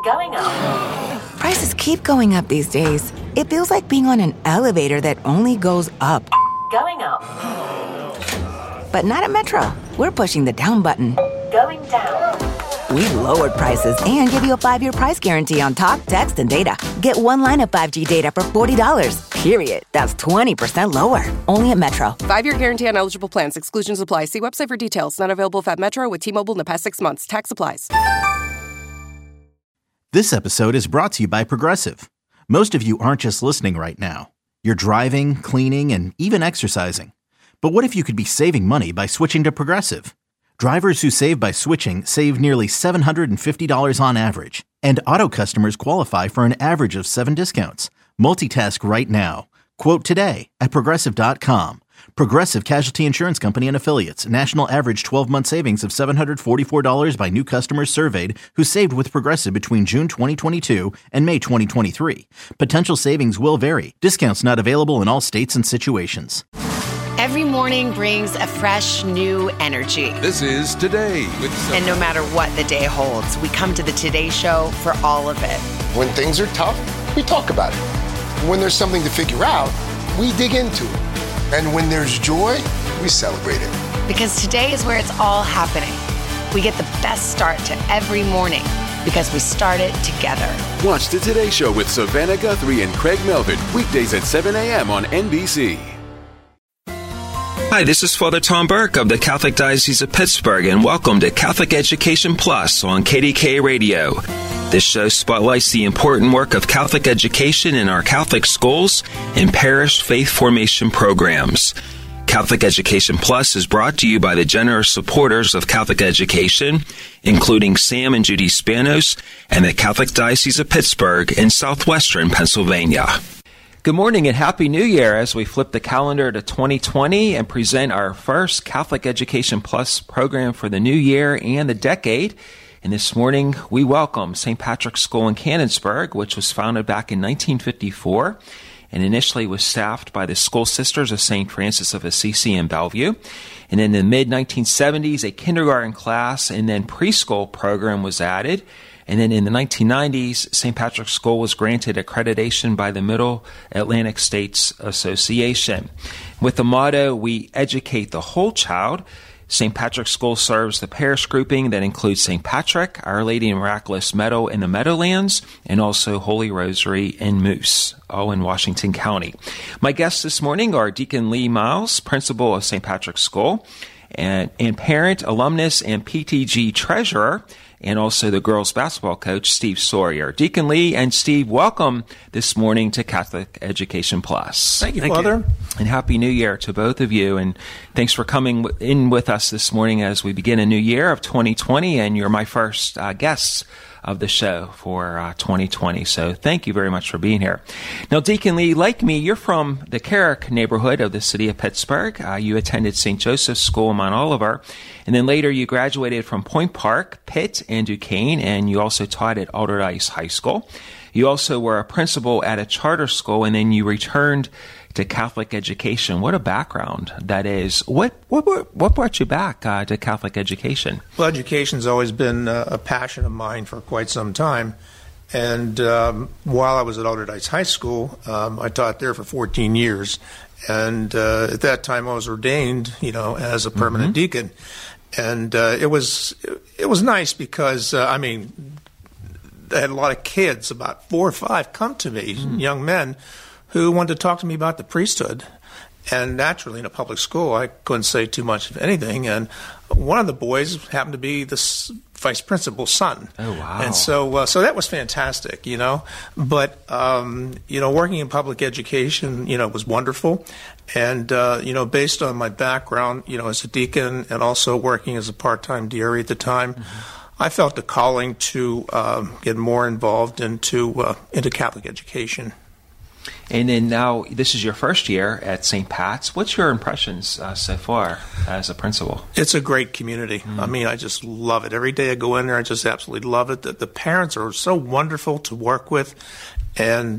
Going up. Prices keep going up these days. It feels like being on an elevator that only goes up. Going up. But not at Metro. We're pushing the down button. Going down. We've lowered prices and give you a 5-year price guarantee on talk, text, and data. Get one line of 5G data for $40. Period. That's 20% lower. Only at Metro. 5-year guarantee on eligible plans. Exclusions apply. See website for details. Not available at Metro with T-Mobile in the past 6 months. Tax applies. This episode is brought to you by Progressive. Most of you aren't just listening right now. You're driving, cleaning, and even exercising. But what if you could be saving money by switching to Progressive? Drivers who save by switching save nearly $750 on average. And auto customers qualify for an average of 7 discounts. Multitask right now. Quote today at Progressive.com. Progressive Casualty Insurance Company and Affiliates. National average 12-month savings of $744 by new customers surveyed who saved with Progressive between June 2022 and May 2023. Potential savings will vary. Discounts not available in all states and situations. Every morning brings a fresh, new energy. This is Today with And no matter what the day holds, we come to the Today Show for all of it. When things are tough, we talk about it. When there's something to figure out, we dig into it. And when there's joy, we celebrate it. Because today is where it's all happening. We get the best start to every morning because we start it together. Watch the Today Show with Savannah Guthrie and Craig Melvin, weekdays at 7 a.m. on NBC. Hi, this is Father Tom Burke of the Catholic Diocese of Pittsburgh, and welcome to Catholic Education Plus on KDKA Radio. This show spotlights the important work of Catholic education in our Catholic schools and parish faith formation programs. Catholic Education Plus is brought to you by the generous supporters of Catholic education, including Sam and Judy Spanos and the Catholic Diocese of Pittsburgh in southwestern Pennsylvania. Good morning and Happy New Year as we flip the calendar to 2020 and present our first Catholic Education Plus program for the new year and the decade. And this morning we welcome St. Patrick's School in Canonsburg, which was founded back in 1954 and initially was staffed by the School Sisters of St. Francis of Assisi in Bellevue. And in the mid-1970s, a kindergarten class and then preschool program was added. And then in the 1990s, St. Patrick's School was granted accreditation by the Middle Atlantic States Association. With the motto, we educate the whole child, St. Patrick's School serves the parish grouping that includes St. Patrick, Our Lady of Miraculous Meadow in the Meadowlands, and also Holy Rosary and Moose, all in Washington County. My guests this morning are Deacon Lee Miles, principal of St. Patrick's School, and parent, alumnus, and PTG treasurer, and also the girls basketball coach, Steve Sawyer. Deacon Lee and Steve, welcome this morning to Catholic Education Plus. Thank you, Father. And Happy New Year to both of you. And thanks for coming in with us this morning as we begin a new year of 2020. And you're my first guests of the show for 2020. So thank you very much for being here. Now, Deacon Lee, like me, you're from the Carrick neighborhood of the city of Pittsburgh. You attended St. Joseph's School in Mount Oliver. And then later you graduated from Point Park, Pitt, and Duquesne. And you also taught at Alderdice High School. You also were a principal at a charter school. And then you returned to Catholic education. What a background that is. What brought you back to Catholic education? Well, education's always been a passion of mine for quite some time. And while I was at Alderdice High School, I taught there for 14 years. And at that time, I was ordained, as a permanent deacon. And it was nice because, I had a lot of kids, about 4 or 5, come to me, young men, who wanted to talk to me about the priesthood. And naturally, in a public school, I couldn't say too much of anything. And one of the boys happened to be the vice principal's son. Oh, wow. And so that was fantastic, But, working in public education, was wonderful. And, based on my background, as a deacon and also working as a part-time DRE at the time, I felt the calling to get more involved into Catholic education. And then now, this is your first year at St. Pat's. What's your impressions so far as a principal? It's a great community. I just love it. Every day I go in there, I just absolutely love it. The parents are so wonderful to work with. And,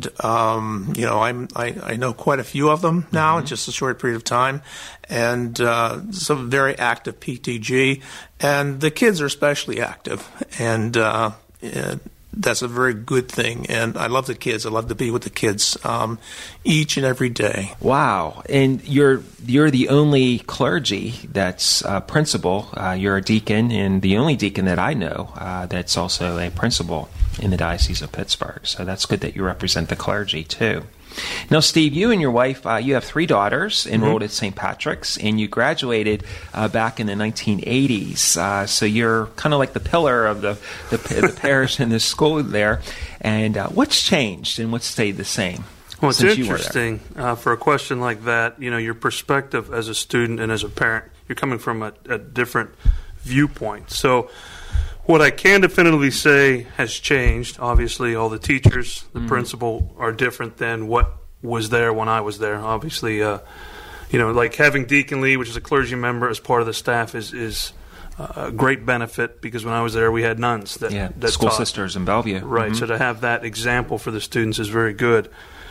I know quite a few of them now in just a short period of time. And some very active PTG. And the kids are especially active. And that's a very good thing. And I love the kids. I love to be with the kids each and every day. Wow. And you're the only clergy that's principal. You're a deacon, and the only deacon that I know that's also a principal in the Diocese of Pittsburgh. So that's good that you represent the clergy, too. Now, Steve, you and your wife, you have 3 daughters enrolled at St. Patrick's, and you graduated back in the 1980s. So you're kind of like the pillar of the parish and the school there. And what's changed and what's stayed the same? Well, it's interesting for a question like that. Your perspective as a student and as a parent, you're coming from a different viewpoint. So what I can definitively say has changed. Obviously, all the teachers, the principal are different than what was there when I was there. Obviously, like having Deacon Lee, which is a clergy member, as part of the staff is a great benefit, because when I was there, we had nuns that school taught. Sisters in Bellevue. Right, so to have that example for the students is very good.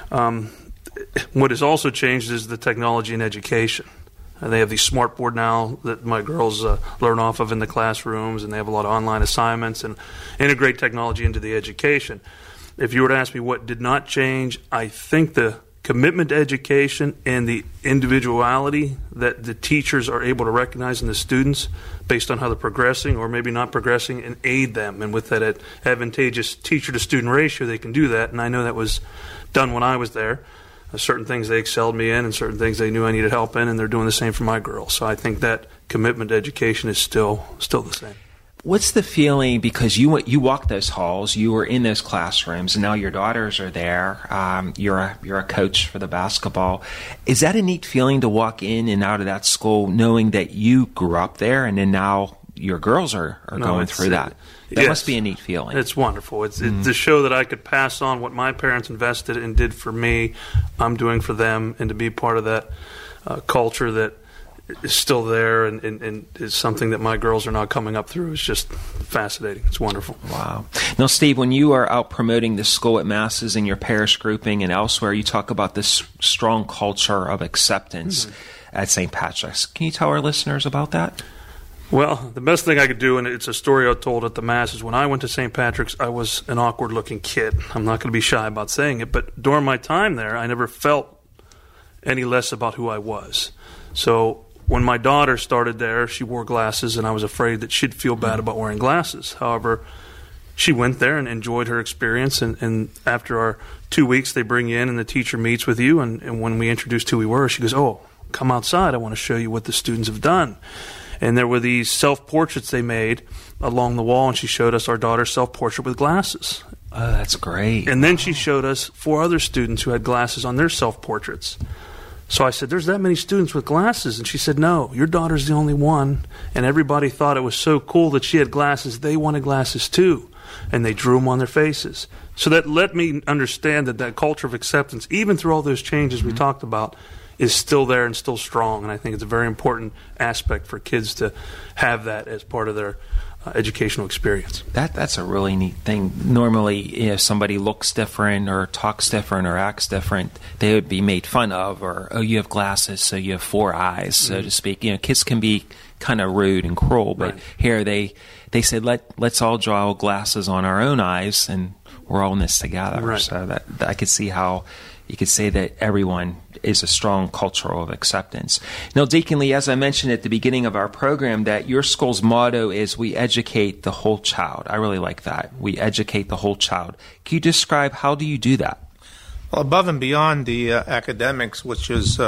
What has also changed is the technology in education. They have these smartboard now that my girls learn off of in the classrooms, and they have a lot of online assignments and integrate technology into the education. If you were to ask me what did not change, I think the commitment to education and the individuality that the teachers are able to recognize in the students based on how they're progressing or maybe not progressing, and aid them. And with that advantageous teacher-to-student ratio, they can do that. And I know that was done when I was there. Certain things they excelled me in, and certain things they knew I needed help in, and they're doing the same for my girls. So I think that commitment to education is still the same. What's the feeling, because you walked those halls, you were in those classrooms, and now your daughters are there. You're a coach for the basketball. Is that a neat feeling to walk in and out of that school knowing that you grew up there, and then now your girls are going through that? That must be a neat feeling. It's wonderful. It's to show that I could pass on what my parents invested and did for me, I'm doing for them, and to be part of that culture that is still there and is something that my girls are now coming up through is just fascinating. It's wonderful. Wow. Now, Steve, when you are out promoting the school at Masses in your parish grouping and elsewhere, you talk about this strong culture of acceptance at St. Patrick's. Can you tell our listeners about that? Well, the best thing I could do, and it's a story I told at the Mass, is when I went to St. Patrick's, I was an awkward-looking kid. I'm not going to be shy about saying it, but during my time there, I never felt any less about who I was. So when my daughter started there, she wore glasses, and I was afraid that she'd feel bad about wearing glasses. However, she went there and enjoyed her experience, and after our 2 weeks, they bring you in, and the teacher meets with you, and when we introduced who we were, she goes, "Oh, come outside. I want to show you what the students have done." And there were these self-portraits they made along the wall, and she showed us our daughter's self-portrait with glasses. Oh, that's great. And then she showed us 4 other students who had glasses on their self-portraits. So I said, "There's that many students with glasses?" And she said, "No, your daughter's the only one." And everybody thought it was so cool that she had glasses, they wanted glasses too. And they drew them on their faces. So that let me understand that culture of acceptance, even through all those changes we talked about, is still there and still strong. And I think it's a very important aspect for kids to have that as part of their educational experience. That's a really neat thing. Normally, if somebody looks different or talks different or acts different, they would be made fun of, or, "Oh, you have glasses, so you have 4 eyes," so to speak. Kids can be kind of rude and cruel, but here they said, let's all draw glasses on our own eyes, and we're all in this together. Right. So that I could see how you could say that everyone is a strong culture of acceptance. Now, Deacon Lee, as I mentioned at the beginning of our program, that your school's motto is "We educate the whole child." I really like that. We educate the whole child. Can you describe how do you do that? Well, above and beyond the academics, which is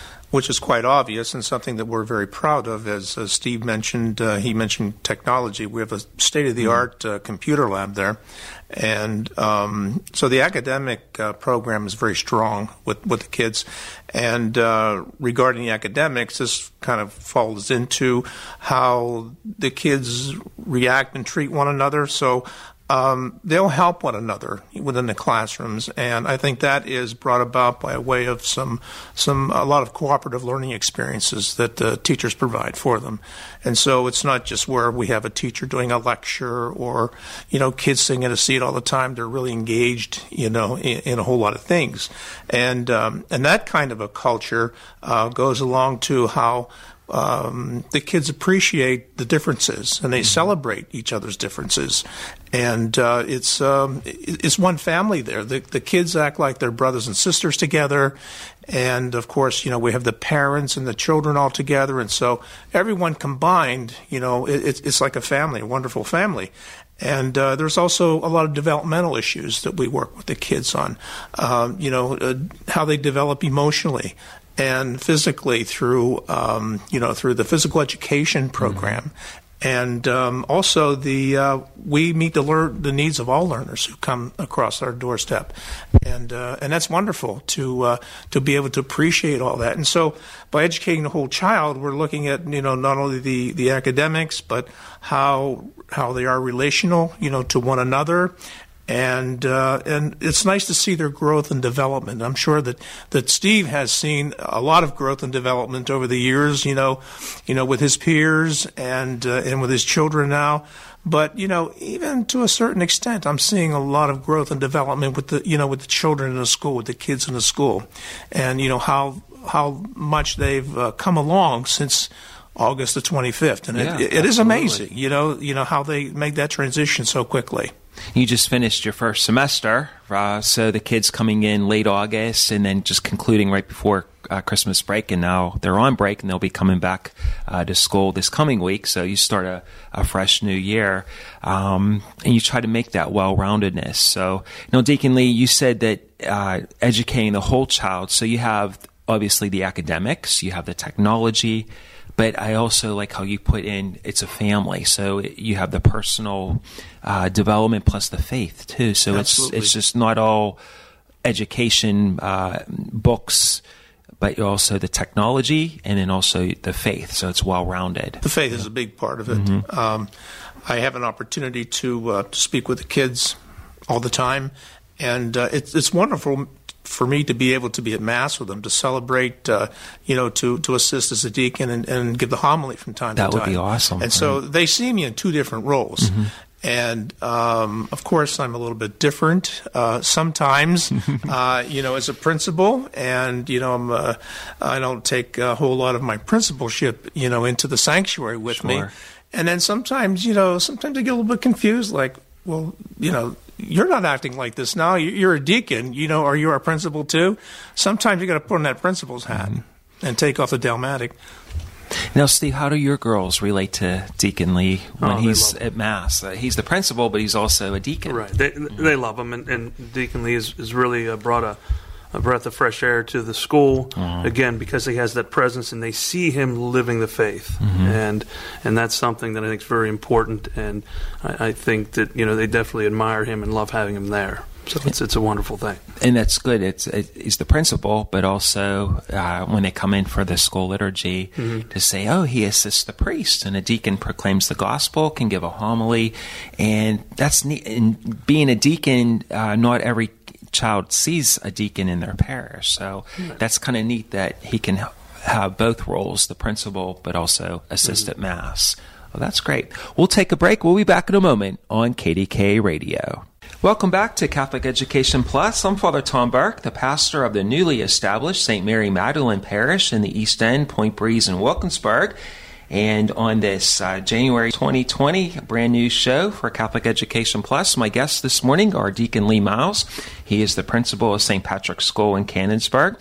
quite obvious and something that we're very proud of, as Steve mentioned, he mentioned technology. We have a state-of-the-art computer lab there. And so the academic program is very strong with the kids. And regarding the academics, this kind of falls into how the kids react and treat one another. So they'll help one another within the classrooms, and I think that is brought about by way of a lot of cooperative learning experiences that the teachers provide for them. And so it's not just where we have a teacher doing a lecture or, kids sitting in a seat all the time. They're really engaged, in a whole lot of things. And that kind of a culture goes along to how the kids appreciate the differences and they celebrate each other's differences. And it's one family there. The kids act like they're brothers and sisters together. And, of course, we have the parents and the children all together. And so everyone combined, it's like a family, a wonderful family. And there's also a lot of developmental issues that we work with the kids on, how they develop emotionally and physically through the physical education program. And also we meet the needs of all learners who come across our doorstep, and that's wonderful to be able to appreciate all that. And so by educating the whole child, we're looking at not only the academics, but how they are relational to one another. And it's nice to see their growth and development. I'm sure that Steve has seen a lot of growth and development over the years, with his peers and with his children now. But even to a certain extent, I'm seeing a lot of growth and development with the children in the school, with the kids in the school, and how much they've come along since August the 25th, and it is amazing, how they make that transition so quickly. You just finished your first semester, so the kids coming in late August and then just concluding right before Christmas break, and now they're on break and they'll be coming back to school this coming week. So you start a fresh new year, and you try to make that well-roundedness. So, Deacon Lee, you said that educating the whole child, so you have obviously the academics, you have the technology, but I also like how you put in it's a family. So you have the personal development plus the faith too. So it's just not all education books, but also the technology and then also the faith. So it's well-rounded. The faith is a big part of it. Mm-hmm. I have an opportunity to speak with the kids all the time, and it's wonderful for me to be able to be at Mass with them, to celebrate, to assist as a deacon and give the homily from time to time. That would be awesome. And so they see me in two different roles. Mm-hmm. And, of course, I'm a little bit different sometimes, as a principal. And, I don't take a whole lot of my principalship, into the sanctuary with me. And then sometimes I get a little bit confused, like, well, you're not acting like this now. You're a deacon, or you're a principal too. Sometimes you got to put on that principal's hat and take off the dalmatic. Now, Steve, how do your girls relate to Deacon Lee when he's at Mass? He's the principal, but he's also a deacon. Right. They love him, and Deacon Lee has really brought a breath of fresh air to the school, again, because he has that presence and they see him living the faith. Mm-hmm. And that's something that I think is very important, and I think that, they definitely admire him and love having him there. So it's a wonderful thing. And that's good. He's the principal, but also when they come in for the school liturgy, to say, he assists the priest, and a deacon proclaims the gospel, can give a homily, and that's neat. And being a deacon, not every child sees a deacon in their parish, so that's kind of neat that he can have both roles, the principal but also assist at Mass. Well, that's great. We'll take a break. We'll be back in a moment on KDKA Radio. Welcome back to Catholic Education Plus. I'm Father Tom Burke, the pastor of the newly established St. Mary Magdalene Parish in the East End, Point Breeze, and Wilkinsburg. And on this January 2020 brand new show for Catholic Education Plus, my guests this morning are Deacon Lee Miles. He is the principal of St. Patrick's School in Canonsburg.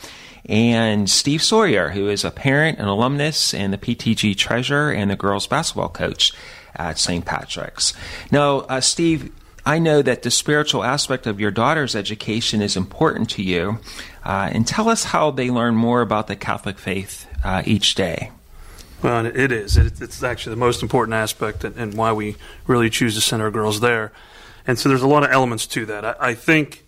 And Steve Sawyer, who is a parent and alumnus and the PTG treasurer and the girls basketball coach at St. Patrick's. Now, Steve, I know that the spiritual aspect of your daughter's education is important to you. And tell us how they learn more about the Catholic faith each day. Well, it is. It's actually the most important aspect and why we really choose to send our girls there. And so there's a lot of elements to that. I think,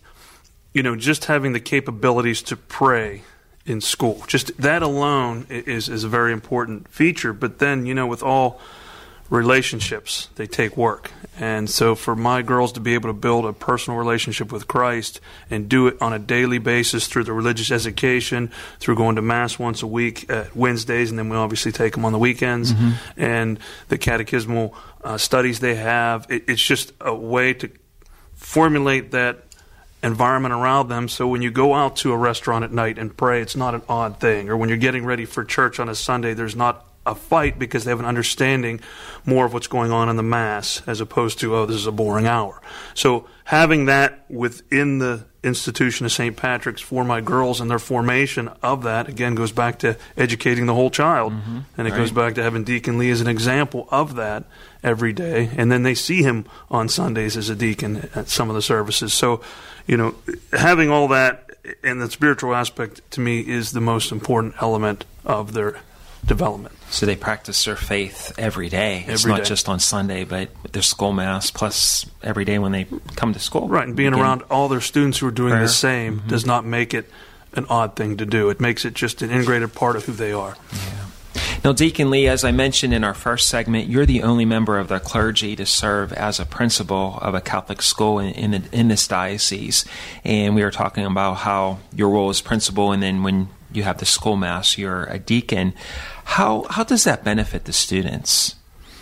just having the capabilities to pray in school, just that alone is a very important feature. But then, with all relationships, they take work. And so for my girls to be able to build a personal relationship with Christ and do it on a daily basis through the religious education, through going to Mass once a week at Wednesdays, and then we obviously take them on the weekends, and the catechismal studies they have, it's just a way to formulate that environment around them, so when you go out to a restaurant at night and pray, it's not an odd thing. Or when you're getting ready for church on a Sunday, there's not a fight because they have an understanding more of what's going on in the mass as opposed to, oh, this is a boring hour. So having that within the institution of St. Patrick's for my girls and their formation of that, again, goes back to educating the whole child. And it goes back to having Deacon Lee as an example of that every day. And then they see him on Sundays as a deacon at some of the services. So, having all that and the spiritual aspect to me is the most important element of their development. So they practice their faith every day. It's not just on Sunday, but their school mass, plus every day when they come to school. Right, and being around all their students who are doing the same does not make it an odd thing to do. It makes it just an integrated part of who they are. Yeah. Now, Deacon Lee, as I mentioned in our first segment, you're the only member of the clergy to serve as a principal of a Catholic school in this diocese. And we were talking about how your role as principal, and then when you have the school mass, you're a deacon. How does that benefit the students?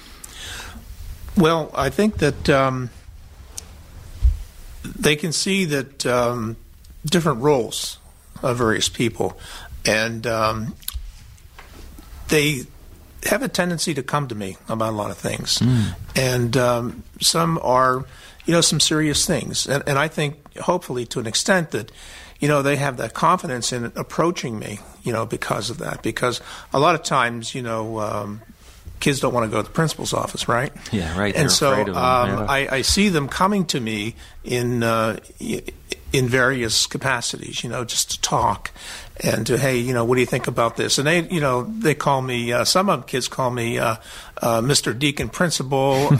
Well, I think that they can see that different roles of various people, and they have a tendency to come to me about a lot of things. And some are, some serious things. And I think, hopefully, to an extent that, they have that confidence in approaching me, because of that. Because a lot of times, kids don't want to go to the principal's office, right? Yeah, right. And so afraid of them. I see them coming to me in various capacities, just to talk and to, hey, what do you think about this? And they call me, some of them kids call me Mr. Deacon Principal,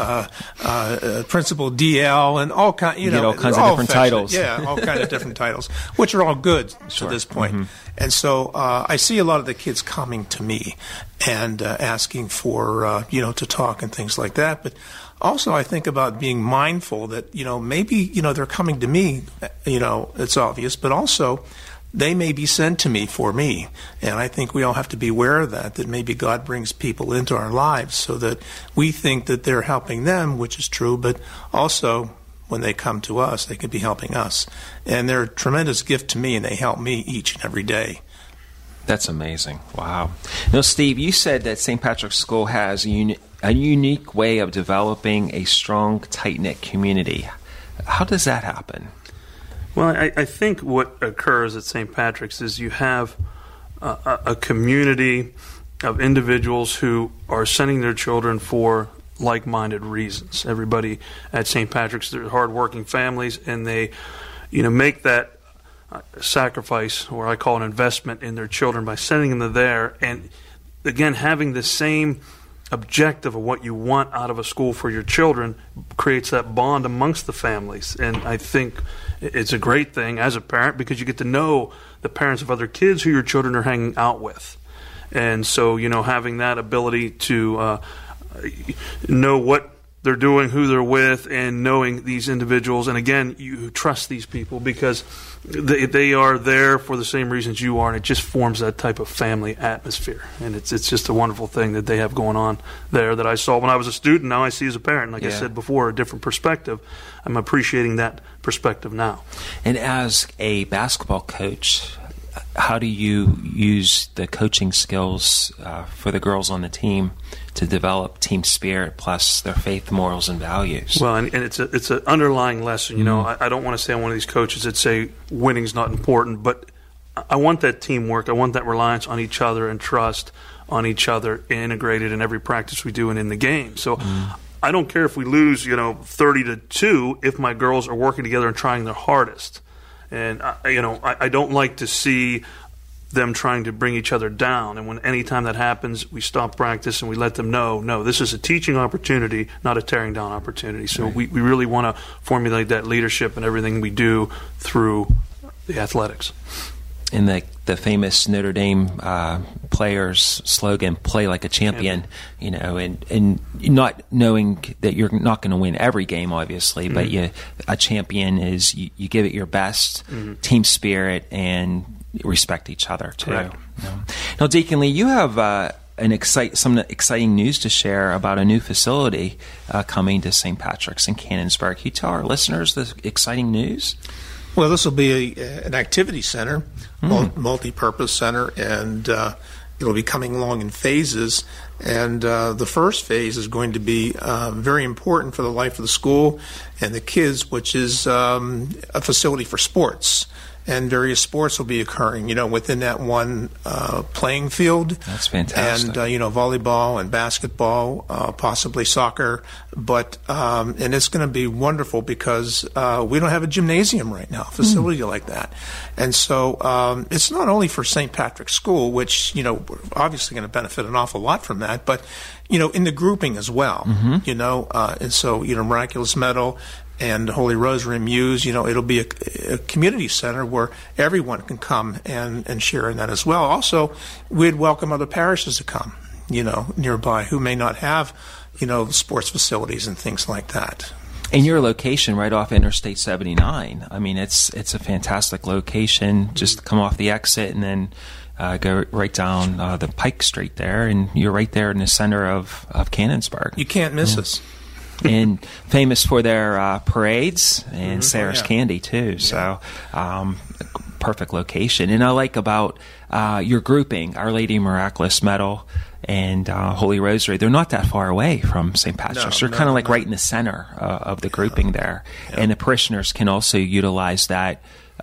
Principal DL, and all kinds, you get all kinds of different titles. Yeah, all kinds of different titles, which are all good to this point. And so I see a lot of the kids coming to me and asking for, to talk and things like that. But also I think about being mindful that, maybe, they're coming to me, it's obvious, but also they may be sent to me for me. And I think we all have to be aware of that maybe God brings people into our lives so that we think that they're helping them, which is true, but also when they come to us, they could be helping us. And they're a tremendous gift to me, and they help me each and every day. That's amazing. Wow. Now, Steve, you said that St. Patrick's School has a unique way of developing a strong, tight-knit community. How does that happen? Well, I think what occurs at St. Patrick's is you have a community of individuals who are sending their children for like-minded reasons. Everybody at St. Patrick's, they're hard-working families, and they, make that sacrifice, or I call it investment, in their children by sending them there. And again, having the same objective of what you want out of a school for your children creates that bond amongst the families. And I think it's a great thing as a parent because you get to know the parents of other kids who your children are hanging out with. And so, having that ability to know what they're doing, who they're with, and knowing these individuals. And again, you trust these people because they are there for the same reasons you are, and it just forms that type of family atmosphere. And it's just a wonderful thing that they have going on there that I saw when I was a student. Now I see as a parent. Like I said before, a different perspective. I'm appreciating that perspective now. And as a basketball coach, how do you use the coaching skills for the girls on the team to develop team spirit plus their faith, morals, and values? Well, and it's an underlying lesson. I don't want to say I'm one of these coaches that say winning's not important, but I want that teamwork. I want that reliance on each other and trust on each other integrated in every practice we do and in the game. So I don't care if we lose, 30-2 if my girls are working together and trying their hardest. And, I don't like to see them trying to bring each other down. And anytime that happens, we stop practice and we let them know, no, this is a teaching opportunity, not a tearing down opportunity. So we really want to formulate that leadership in everything we do through the athletics. In the famous Notre Dame players' slogan, "Play like a champion," and not knowing that you're not going to win every game, obviously, but a champion is you give it your best, team spirit, and respect each other too. Right. Now, Deacon Lee, you have some exciting news to share about a new facility coming to St. Patrick's in Canonsburg. Can you tell our listeners the exciting news? Well, this will be an activity center, multi-purpose center, and it'll be coming along in phases. And the first phase is going to be very important for the life of the school and the kids, which is a facility for sports. And various sports will be occurring, within that one playing field. That's fantastic. And, volleyball and basketball, possibly soccer. But, and it's going to be wonderful because we don't have a gymnasium right now, a facility like that. And so it's not only for St. Patrick's School, which, we're obviously going to benefit an awful lot from that, but, in the grouping as well, and so, Miraculous Meadow and Holy Rosary Muse, it'll be a community center where everyone can come and share in that as well. Also, we'd welcome other parishes to come, nearby who may not have, sports facilities and things like that. And your location right off Interstate 79, I mean, it's a fantastic location. Just come off the exit and then go right down the Pike Street there, and you're right there in the center of Canonsburg. You can't miss us. And famous for their parades and Sarah's Candy, too. Yeah. So, perfect location. And I like about your grouping, Our Lady Miraculous Medal and Holy Rosary. They're not that far away from St. Patrick's. They're kind of like right in the center of the grouping there. Yeah. And the parishioners can also utilize that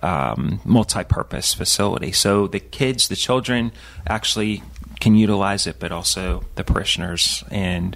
multi-purpose facility. So the kids, the children actually can utilize it, but also the parishioners and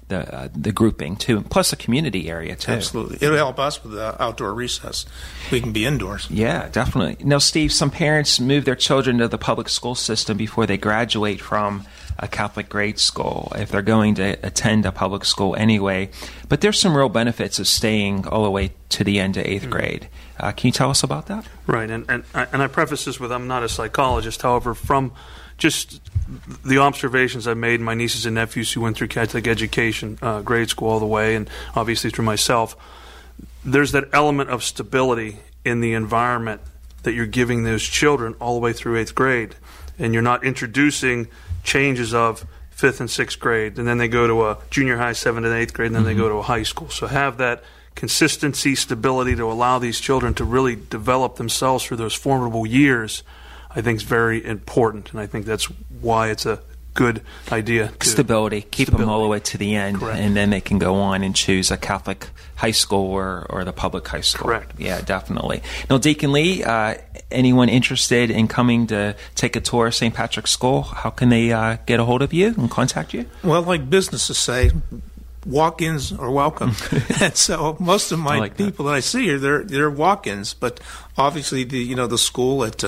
the grouping too, plus a community area too. Absolutely, it'll help us with the outdoor recess. We can be indoors. Yeah, definitely. Now, Steve, some parents move their children to the public school system before they graduate from a Catholic grade school if they're going to attend a public school anyway. But there's some real benefits of staying all the way to the end of 8th grade. Can you tell us about that? Right, and I preface this with I'm not a psychologist. However, from just the observations I made, my nieces and nephews who went through Catholic education, grade school all the way, and obviously through myself, there's that element of stability in the environment that you're giving those children all the way through 8th grade, and you're not introducing changes of 5th and 6th grade, and then they go to a junior high, 7th and 8th grade, and then they go to a high school. So have that consistency, stability to allow these children to really develop themselves through those formidable years, I think is very important, and I think that's why it's a good idea. Stability. Keep them all the way to the end. Correct. And then they can go on and choose a Catholic high school or the public high school. Correct. Yeah, definitely. Now, Deacon Lee, anyone interested in coming to take a tour of St. Patrick's School, how can they get a hold of you and contact you? Well, like businesses say, walk-ins are welcome. And so most of my people that I see are they're walk-ins, but obviously the school at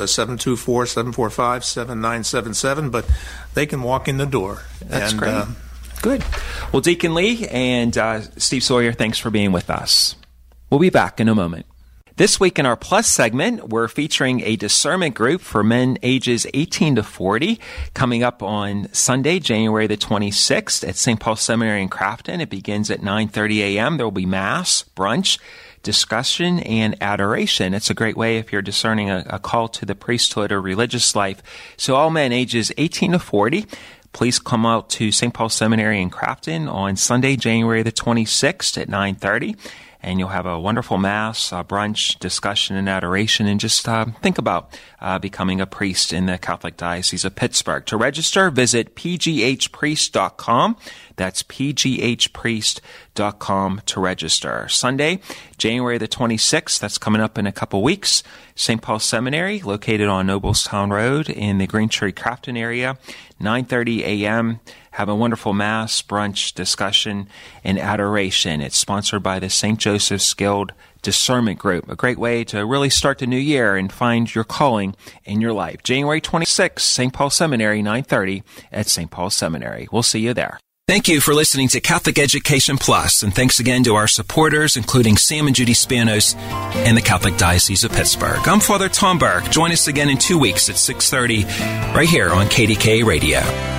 724-745-7977, but they can walk in the door. That's great. Good. Well, Deacon Lee and Steve Sawyer, thanks for being with us. We'll be back in a moment. This week in our Plus segment, we're featuring a discernment group for men ages 18 to 40 coming up on Sunday, January the 26th at St. Paul Seminary in Crafton. It begins at 9:30 a.m. There will be Mass, brunch, discussion, and adoration. It's a great way if you're discerning a call to the priesthood or religious life. So all men ages 18 to 40, please come out to St. Paul Seminary in Crafton on Sunday, January the 26th at 9:30. And you'll have a wonderful Mass, brunch, discussion, and adoration, and just think about becoming a priest in the Catholic Diocese of Pittsburgh. To register, visit pghpriest.com. That's pghpriest.com to register. Sunday, January the 26th, that's coming up in a couple weeks. St. Paul Seminary, located on Noblestown Road in the Green Tree Crafton area, 9:30 a.m., have a wonderful Mass, brunch, discussion, and adoration. It's sponsored by the St. Joseph's Guild Discernment Group, a great way to really start the new year and find your calling in your life. January 26th, St. Paul Seminary, 9:30 at St. Paul Seminary. We'll see you there. Thank you for listening to Catholic Education Plus, and thanks again to our supporters, including Sam and Judy Spanos and the Catholic Diocese of Pittsburgh. I'm Father Tom Burke. Join us again in 2 weeks at 6:30 right here on KDKA Radio.